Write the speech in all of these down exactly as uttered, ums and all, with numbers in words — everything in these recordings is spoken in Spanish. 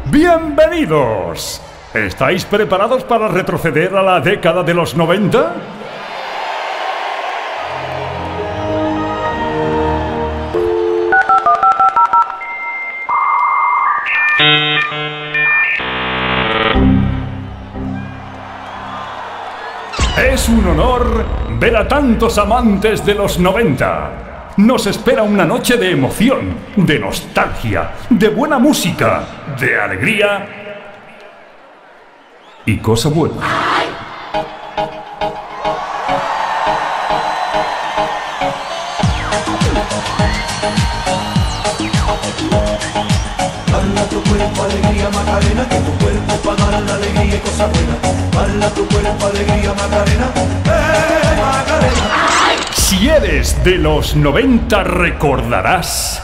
¡Bienvenidos! ¿Estáis preparados para retroceder a la década de los noventa? Es un honor ver a tantos amantes de los noventa. Nos espera una noche de emoción, de nostalgia, de buena música, de alegría y cosa buena. Bala tu cuerpo, alegría, Macarena, que tu cuerpo para dar la alegría y cosa buena. Bala tu cuerpo, alegría, Macarena, eh, Macarena. Si eres de los noventa recordarás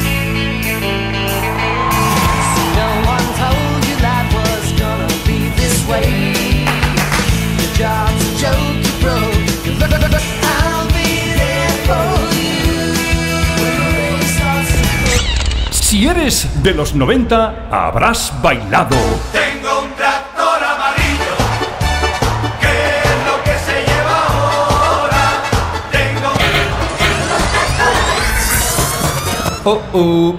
Si eres de los noventa, habrás bailado. Tengo un tractor amarillo, ¿qué es lo que se lleva ahora? Tengo Oh, oh.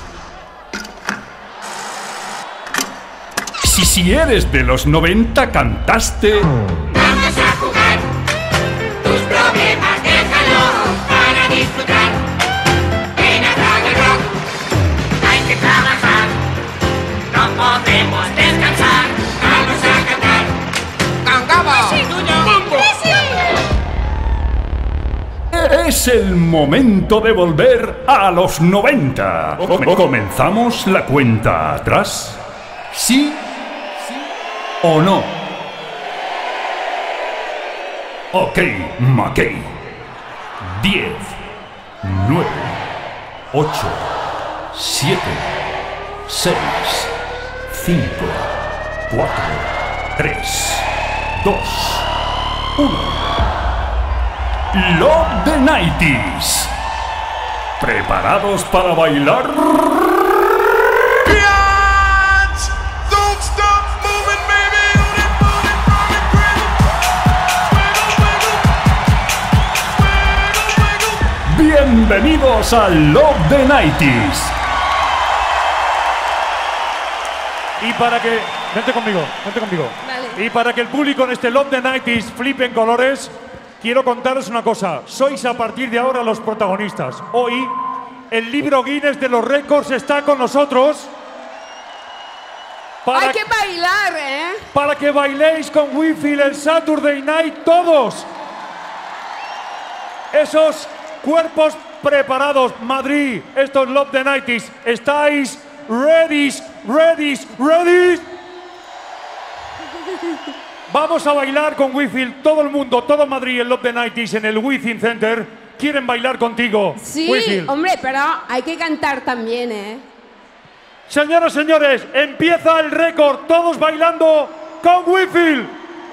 Si, si eres de los noventa, cantaste. Vamos a jugar, tus problemas déjalos para disfrutar. En Azaga Rock hay que trabajar, no podemos descansar. Vamos a cantar. ¡Cangaba! Es el momento de volver a los noventa. ¿Comenzamos la cuenta atrás? ¿Sí o no? Ok, McKay. Diez, nueve, ocho, siete, seis, cinco, cuatro, tres, dos, uno. Love the nineties. ¿Preparados para bailar? Don't stop moving, baby. Bienvenidos a Love the nineties. Y para que... Vente conmigo, vente conmigo. Vale. Y para que el público en este Love the nineties flipe en colores, quiero contaros una cosa. Sois a partir de ahora los protagonistas. Hoy, el libro Guinness de los récords está con nosotros. Para, Hay que bailar, ¿eh? para que bailéis con Whitfield el Saturday Night todos. Esos cuerpos preparados. Madrid, estos Love the nineties. ¿Estáis ready? ¿Ready? ¿Ready? Vamos a bailar con Whitfield. Todo el mundo, todo Madrid en Love the nineties en el Within Center. Quieren bailar contigo, Sí, Whitfield. hombre, pero hay que cantar también, ¿eh? Señoras, señores, empieza el récord. Todos bailando con Whitfield.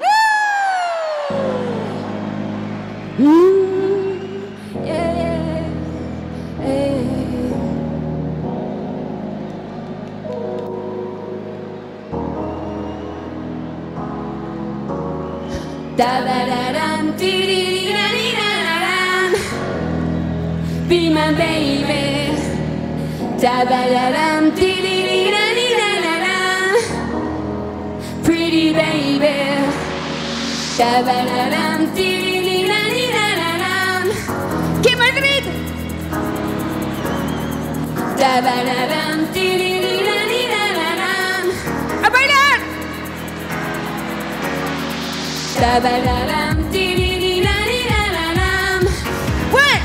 Yeah, yeah. Da-da-da-dum, dee-dee-dee-da-dee-da-da-dum. Be my baby. Da-da-da-dum, dee-dee-dee-da-dee-da-da-dum. Pretty baby. Da-da-da-dum, dee-dee-dee-da-dee-da-da-dum. ¡Que Madrid! Da-da-da-dum, dee-dee-dee-da-dee-da-da-dum. ¡A bailar! Da-da-da-dum, dee-dee-dee-da-dee-da-da-dum. One!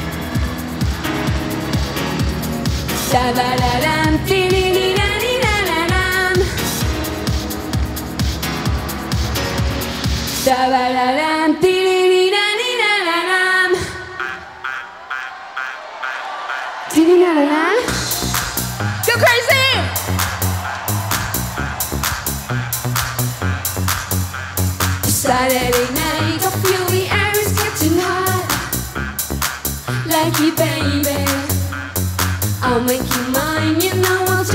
Da-da-da-dum, dee-dee-dee-da-dee-da-da-dum. Da-da-da-dum, dee-dee-dee-da-dee-da-da-dum. Dee-dee-da-da-da. Go crazy! Saturday night, got fury, air is catching hot. Like you, baby. I'll make you mine, you know I'll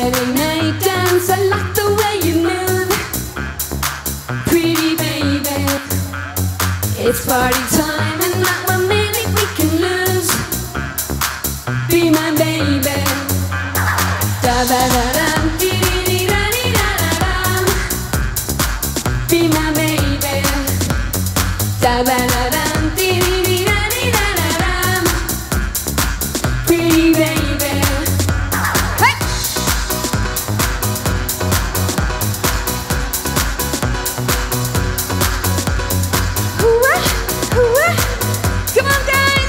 Saturday night dance, I like the way you move. Pretty baby, it's party time and not one minute we can lose. Be my baby. Da da da dum, dee dee da dee da da dum. Be my baby. Da da da dum, dee dee da dee da da dum. Pretty baby. Hey! Hooah, hooah. Come on, guys.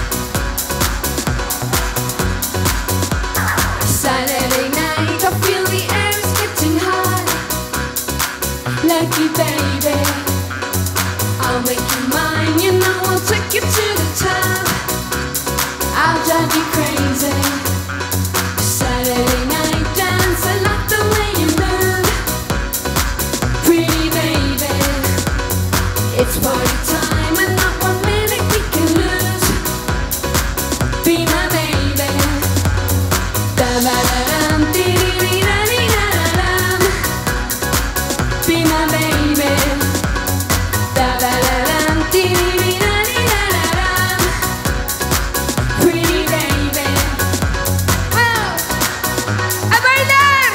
Saturday night, I feel the air is getting hot. Lucky baby, I'll make you mine, you know I'll take you to the top. I'll drive you crazy. Saturday night dance, I like the way you move. Pretty baby, it's party time and not one minute we can lose. Be my baby. Da da da dum, dee dee da dee da da dum. Be my baby. Da da da dum, dee dee da dee da da dum. Pretty baby. Oh, a bailar.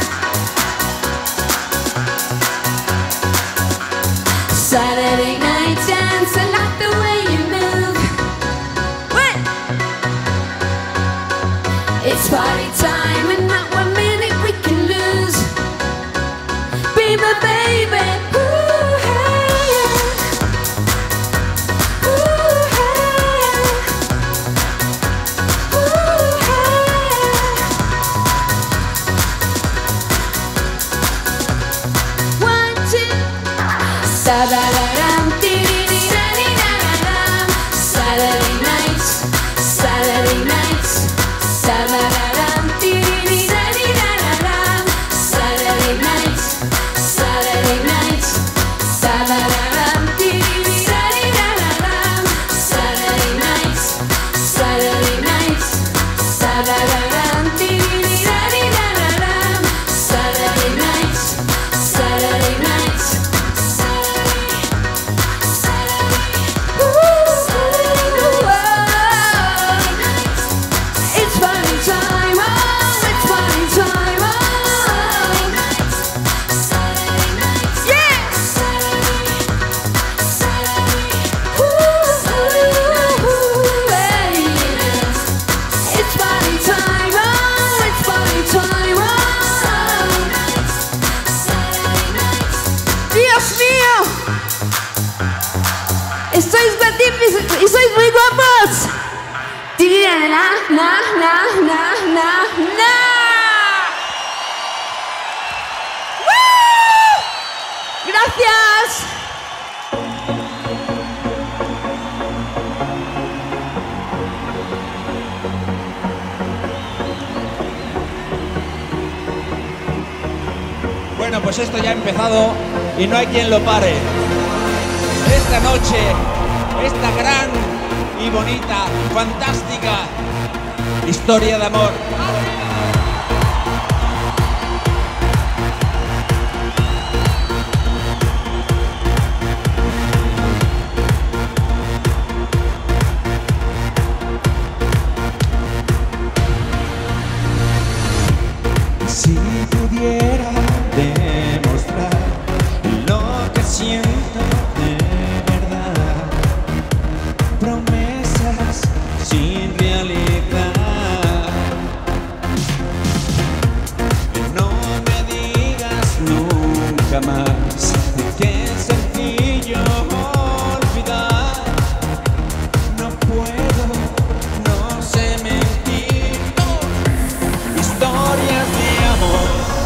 Saturday night dance, I like the way you move. What? It's party time and not one minute we can lose. Be my baby. Ooh, hey, yeah. Ooh, hey, yeah. Ooh, hey, yeah. One, two. Sa-da-da-dum, dee-dee-dee-da-dee-da-da-dum. Saturday nights, Saturday nights. Sa-da-da-dum, dee-dee-dee-da-dee-da-da-dum. Saturday nights, Saturday nights. Sa-da-da-dum, dee-dee-dee-da-dee-da-da-dum. Saturday nights, Saturday nights. Sa-da-da-dum, dee-dee-dee-da-dee-da-da-dum. Saturday nights, Saturday nights. It's party time, oh, it's party time, oh. Yes! Ooh, hey, yes. It's party time, oh, it's party time, oh. Dios mío, estáis guapísimos y sois muy guapos. Na, na, na, na, na, na, na. ¡Woo! Gracias. Bueno, pues esto ya ha empezado y no hay quien lo pare. Esta noche, esta gran y bonita, fantástica historia de amor. Si pudiera demostrar lo que siento de verdad, promesas sin realidad. No me digas nunca más que es sencillo olvidar. No puedo, no sé mentir. No. Historias de amor.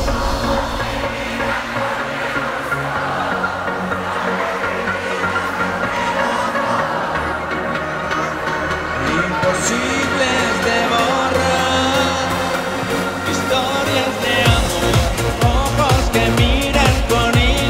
Imposibles de borrar. Historias de amor. Ojos que miran con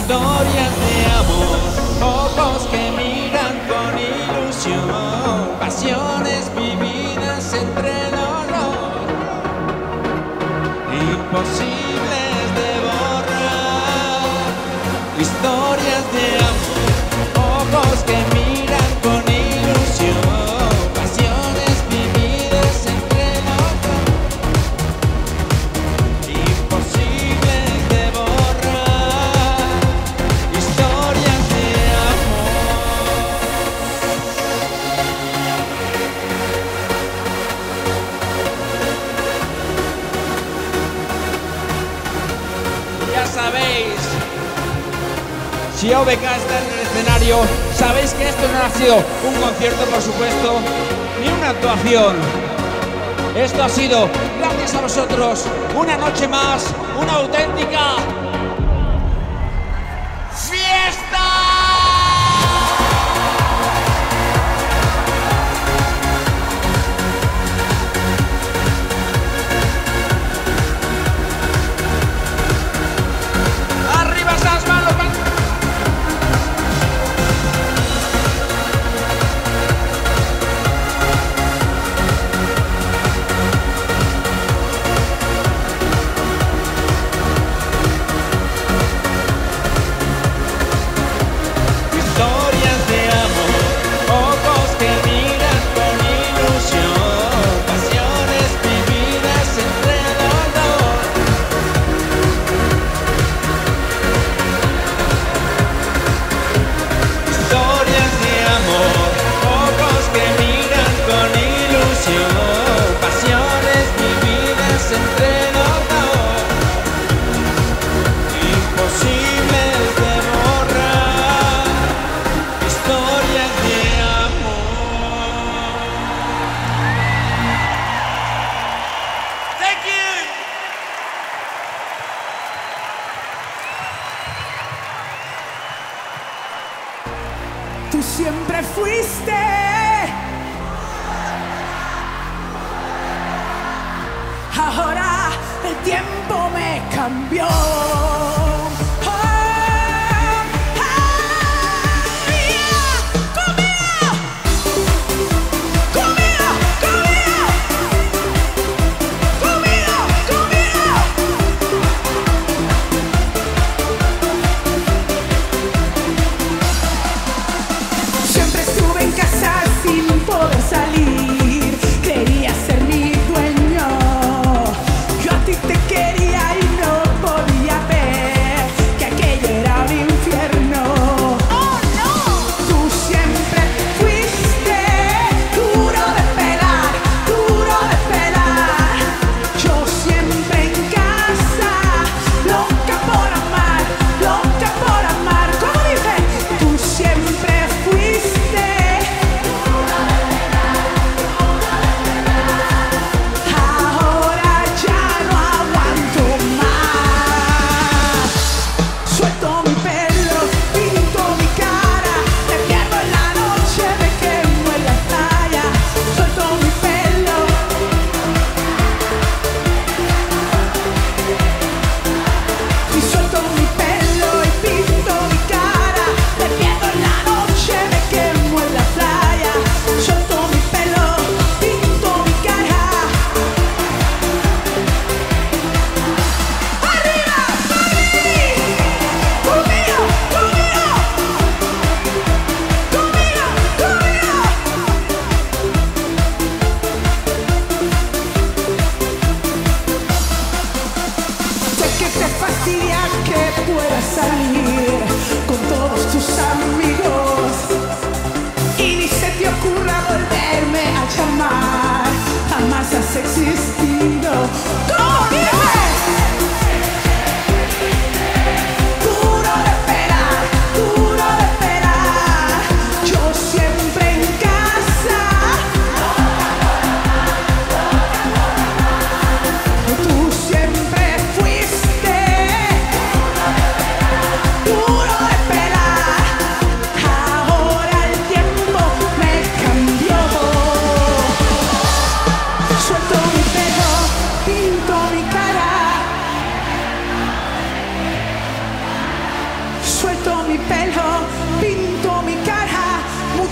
historias de amor, ojos que miran con ilusión, pasiones vividas entre dolor, imposibles de borrar. Historias de amor, ojos que miran con ilusión, pasiones vividas entre dolor, imposibles de borrar. Historias de amor. Ya sabéis, si O B K está en el escenario, sabéis que esto no ha sido un concierto, por supuesto, ni una actuación. Esto ha sido, gracias a vosotros, una noche más, una auténtica fiesta. ¡Arriba esas manos! Historias de amor, ojos que miran con ilusión, pasiones vividas entre dolor, historias de amor, ojos que miran con ilusión, pasiones vividas entre dolor, imposibles de borrar. Historias de amor. Thank you. Tú siempre fuiste ahora el tiempo me cambió. Oh, ah, yeah. Conmigo, conmigo, conmigo, conmigo, conmigo. Siempre estuve en casa sin poder salir. Quería ser mi dueño. Yo a ti te quería y no podía ver.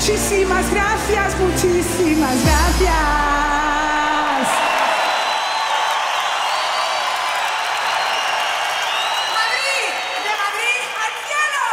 Muchísimas gracias, muchísimas gracias. Madrid, de Madrid al cielo.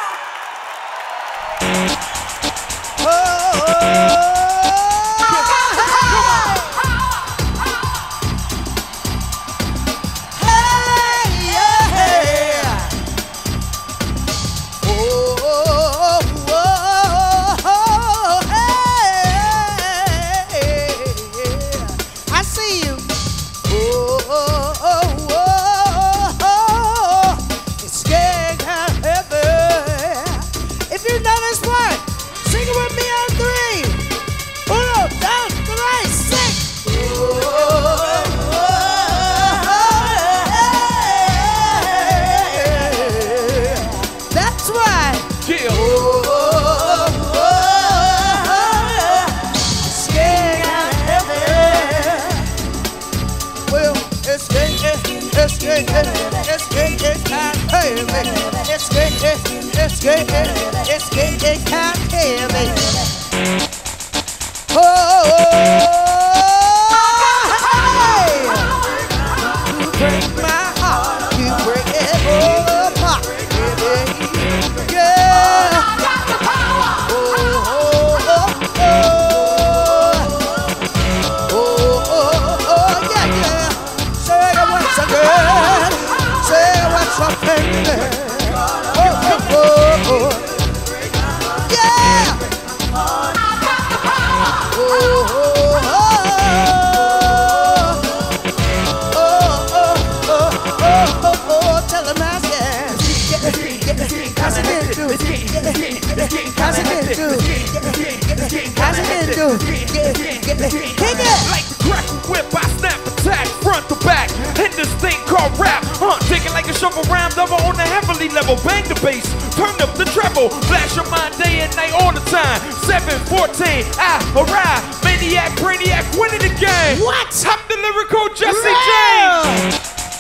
Like the crackle whip, I snap attack front to back. In this thing called rap, huh? Taking like a shovel round double on the heavily level. Bang the bass, turn up the treble. Flash your mind day and night all the time. seven fourteen, I arrive. Maniac, brainiac, winning the game. What? I'm the lyrical Jesse James.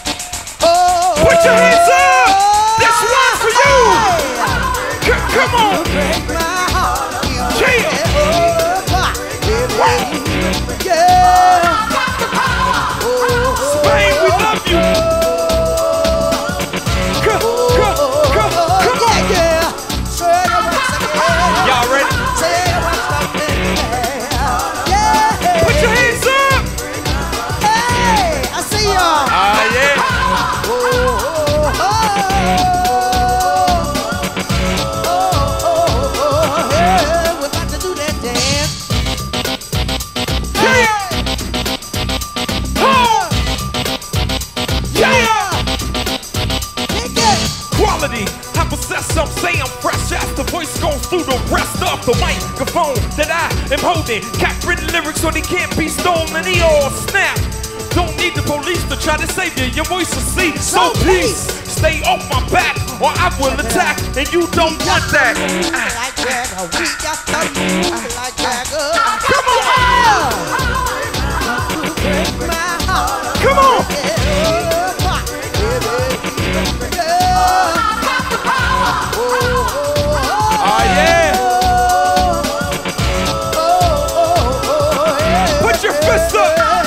Oh, put your hands up. This one for you. C come on. Chill. Spain, we love you. Come, come, come, come on. Y'all ready? Put your hands up. Hey, I see y'all. Ah, yeah. We're about to do that dance. Quality, I possess some, say I'm fresh as the voice goes through the rest of the microphone that I am holding. Cat written lyrics so they can't be stolen, they all snap. Don't need the police to try to save you, your voice will see. So please, stay off my back or I will attack, and you don't want that. Like Jagger, we got to move like Jagger. Come on! Come on! Oh yeah! Put your fists up!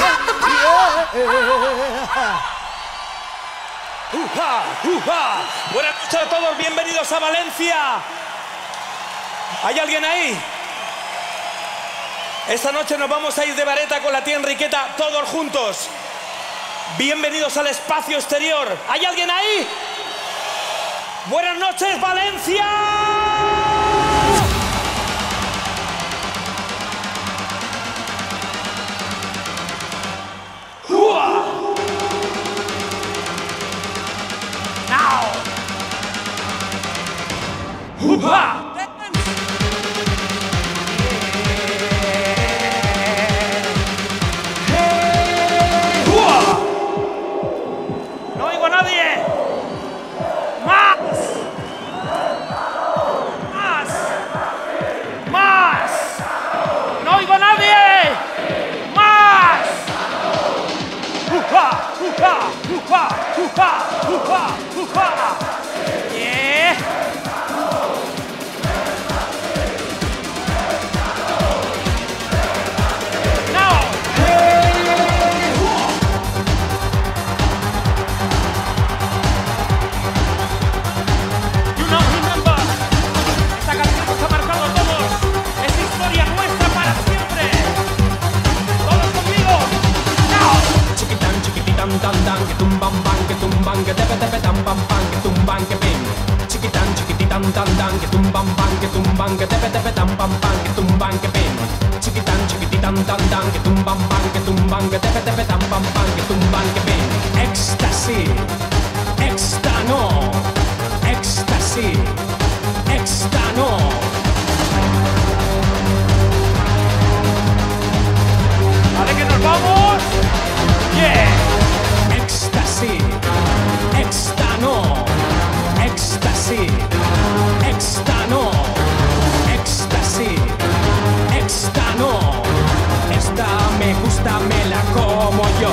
¡Uja! ¡Uja! Buenas noches a todos, bienvenidos a Valencia. ¿Hay alguien ahí? Esta noche nos vamos a ir de vareta con la tía Enriqueta, todos juntos. Bienvenidos al espacio exterior. ¿Hay alguien ahí? Buenas noches, Valencia. Now. Hoopah. No oigo a nadie. Más. tumban, que tepe tepe tam pam pam, que tumban, que pin. Chiquitan, chiquititan, tan tan, que tumban, pan, que tumban, que tepe tepe tam pam pam, que tumban, que pin. Éxtasy, éxtano, éxtasy, éxtano. ¡Vale, que nos vamos! ¡Yeah! Éxtasy, éxtano, éxtasy, éxtano, éxtasy, éxtano. Esta me gusta, me la como yo.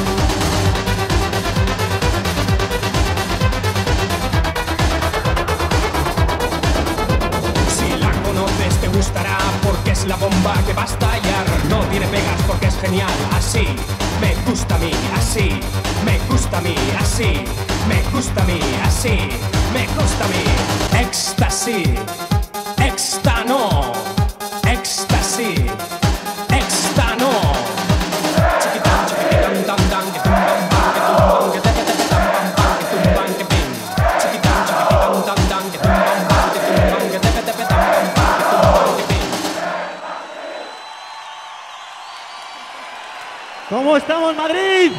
Te gustará porque es la bomba que va a estallar. No tiene pegas porque es genial. Así me gusta a mí, así me gusta a mí, así me gusta a mí, así me gusta a mí. Éxtasy, éxtano, éxtasy, éxtano. Chiquitán, chiquitán, tan tan, que tumban, pan, que tumban, que te te te tan pam pam, que tumban, que pin. Chiquitán, chiquitán, tan tan, que tumban, pan, que tumban, que te te te tan pam pam. ¿Cómo estamos, Madrid?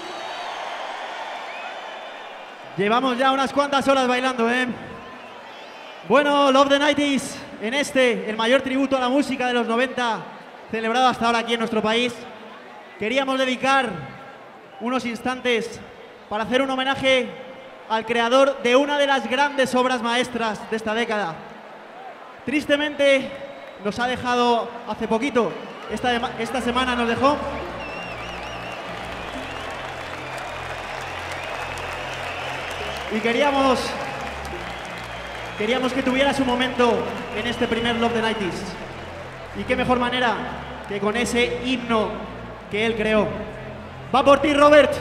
Llevamos ya unas cuantas horas bailando, ¿eh? Bueno, Love the nineties, en este, el mayor tributo a la música de los noventa, celebrado hasta ahora aquí en nuestro país, queríamos dedicar unos instantes para hacer un homenaje al creador de una de las grandes obras maestras de esta década. Tristemente, nos ha dejado hace poquito, esta, esta semana nos dejó. Y queríamos, queríamos que tuviera su momento en este primer Love the nineties. Y qué mejor manera que con ese himno que él creó. Va por ti, Robert.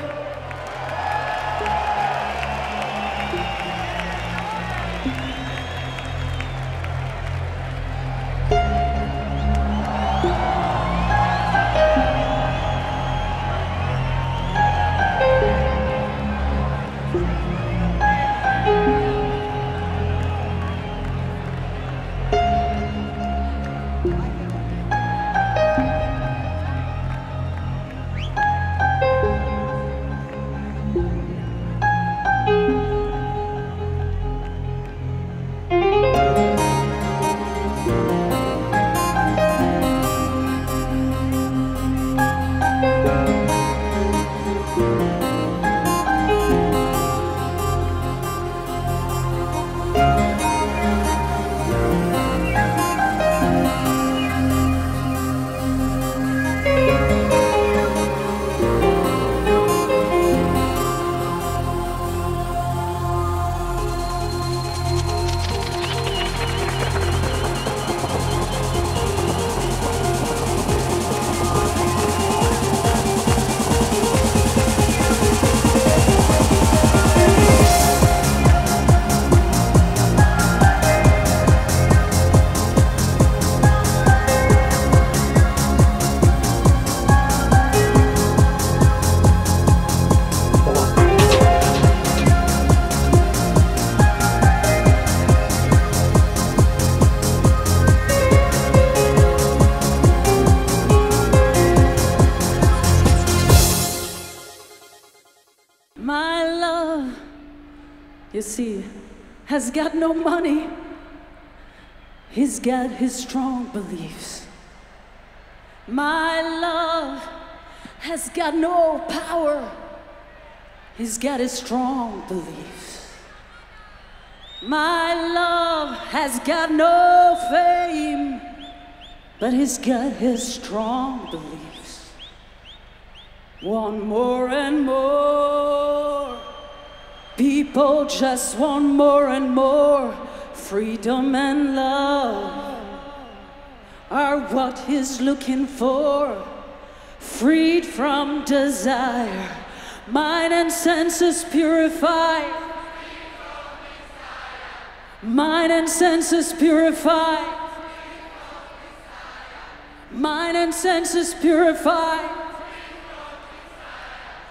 You see, has got no money. He's got his strong beliefs. My love has got no power. He's got his strong beliefs. My love has got no fame, but he's got his strong beliefs. Want more and more. People just want more and more. Freedom and love are what he's looking for. Freed from desire, mind and senses purified. Mind and senses purified. Mind and senses purified.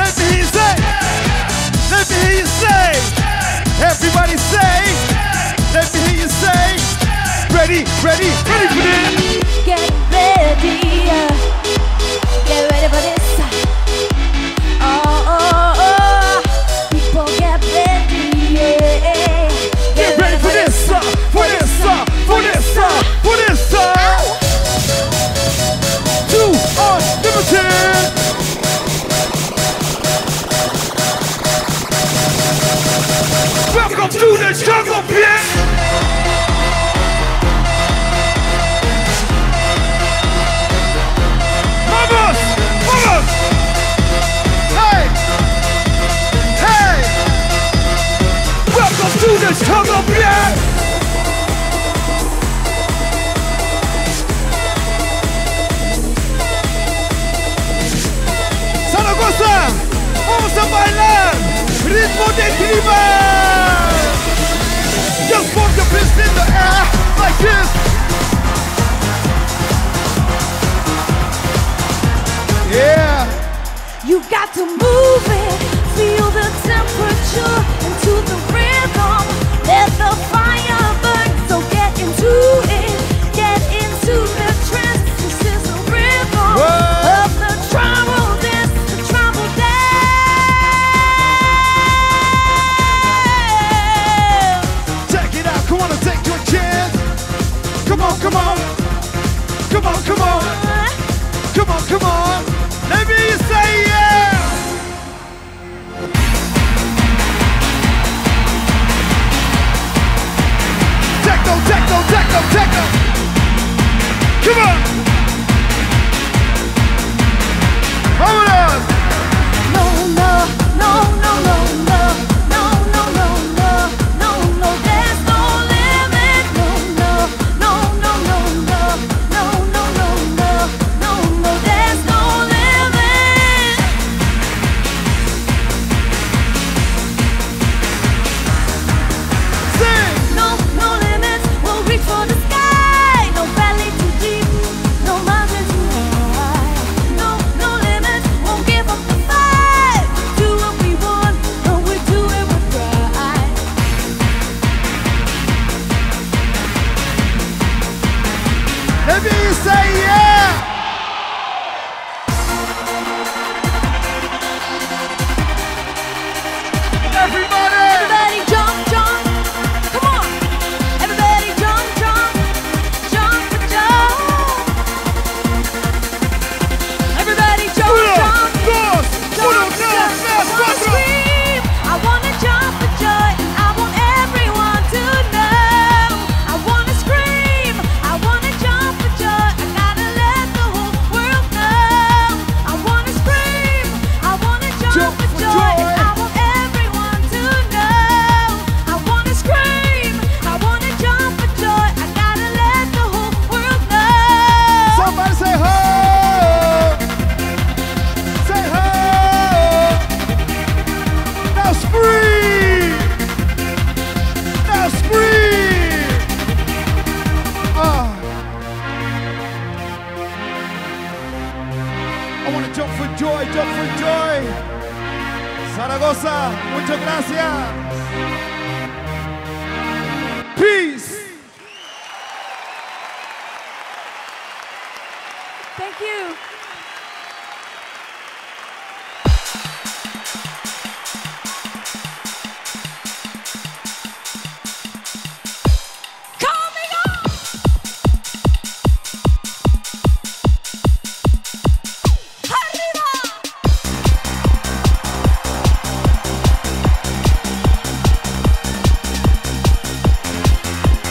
Let me hear you say. Let me hear you say. Everybody say. Let me hear you say. Ready, ready, ready for this. Get ready, uh, get ready for this. Oh, oh, oh, people get ready, yeah. Get ready for this, uh, for this, uh, for this, uh, for this, uh. Two Unlimited. Welcome to the Jungle Pit. Vamos, vamos. Hey, hey. Welcome to the Jungle Pit. Zaragoza, vamos a bailar ritmo de tribal. Just put your fist in the air like this. Yeah. You got to move it, feel the temperature into the rhythm. Let the fire burn, so get into it, get into the trance. This is the rhythm Whoa. of the tribal dance, the tribal dance. Check it out, come on and take your chance. Come on, come on. Come on, come on. Come on, come on. Let me hear you say yeah. Techno, techno, techno, techno. Come on. Vámonos. No, no, no, no, no, no, no, no, no, no, no, no, there's no limit. No, no, no, no, no, no, no, no, no, no, no, no, there's no limit. Sing. No, no limits, we'll reach for the sky. No valley too deep, no mountain too high. No, no limits, won't give up the fight. Do what we want, no, we do it with pride. Let me hear you say yeah. Everybody. Everybody jump, jump, come on. Everybody jump, jump, jump for jump. Everybody jump, Uno, jump, dos, uno, jump, dos, jump. tres, I wanna cuatro. scream, I wanna jump for joy. I want everyone to know. I wanna scream, I wanna jump for joy. I gotta let the whole world know. I wanna scream, I wanna jump, Jump for for joy. joy. I want everyone to know. I wanna scream, I wanna jump for joy. I gotta let the whole world know. Somebody say ho. Say ho. Now scream. Now scream. Ah. I want to jump for joy, jump for joy. Zaragoza, muchas gracias. Peace. Thank you. Coming up. Arriba.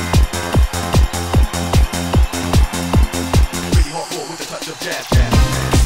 Really hardcore with a touch of jazz, jazz.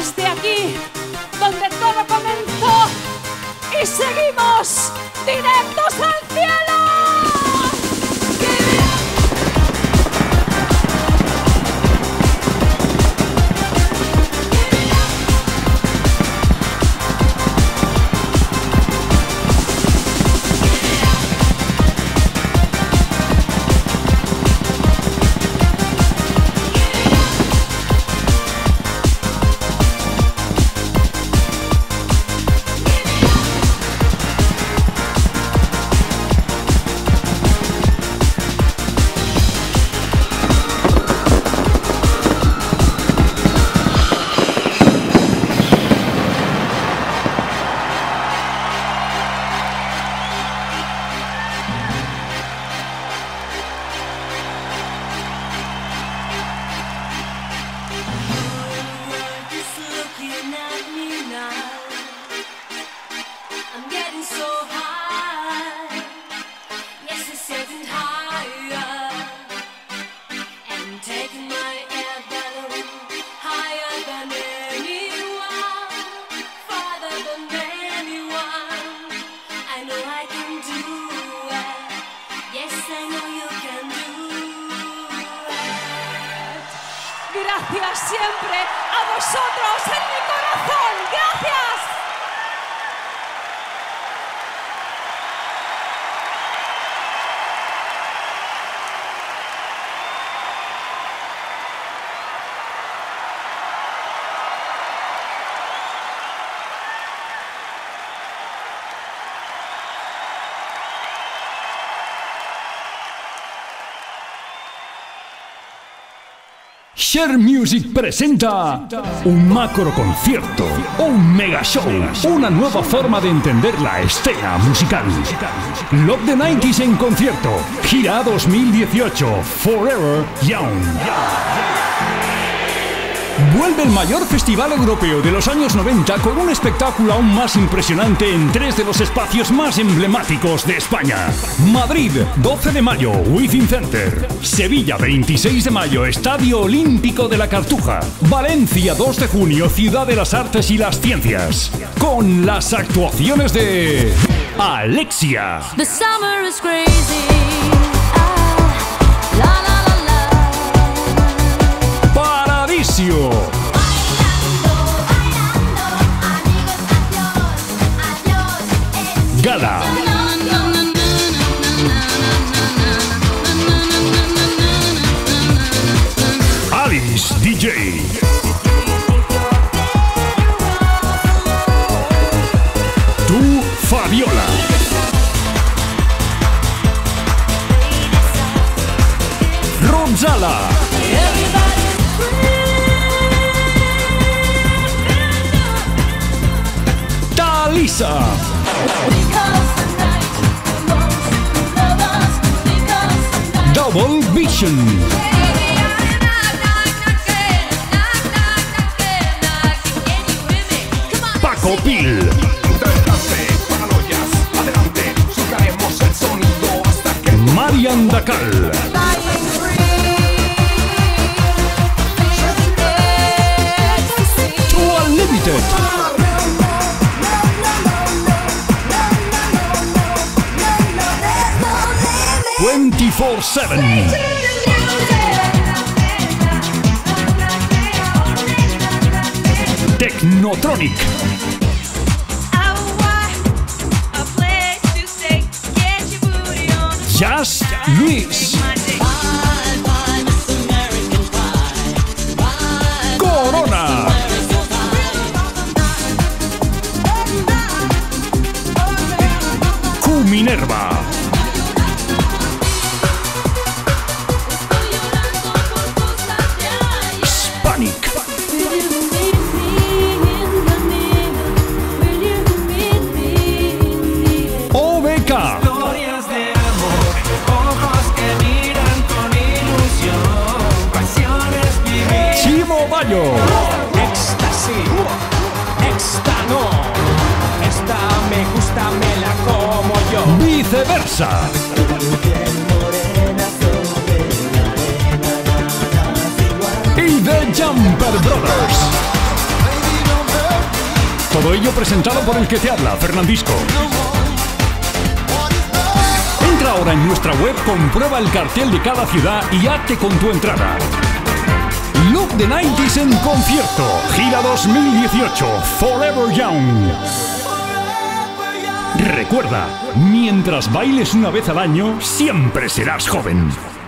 desde aquí, donde todo comenzó, y seguimos directos al cielo. Gracias siempre a vosotros en mi corazón. Gracias. Share Music presenta un macro concierto, un mega show, una nueva forma de entender la escena musical. Love the noventa en concierto, gira dos mil dieciocho, Forever Young. Vuelve el mayor festival europeo de los años noventa con un espectáculo aún más impresionante en tres de los espacios más emblemáticos de España. Madrid, doce de mayo, Within Center. Sevilla, veintiséis de mayo, Estadio Olímpico de la Cartuja. Valencia, dos de junio, Ciudad de las Artes y las Ciencias. Con las actuaciones de Alexia. The summer is crazy. Ah, la, la, Paradisio. Gala. Alice D J. Tú, Fabiola. Ronzala. Talisa. Double Vision. Paco Pil. Marian Dacal. To Unlimited. veinticuatro siete. Technotronic. Just Luis. Corona. Q Minerva. Hispanic. O B K. Historias de amor, ojos que miran con ilusión, pasiones vivir. Chimo Bayo. Éxtasis, esta no, esta me gusta, me la como yo. Viceversa. Y The Jumper Brothers. Todo ello presentado por el que te habla, Fernandisco. Entra ahora en nuestra web, comprueba el cartel de cada ciudad y hazte con tu entrada. Love the nineties en concierto. Gira dos mil dieciocho. Forever Young. Recuerda, mientras bailes una vez al año, siempre serás joven.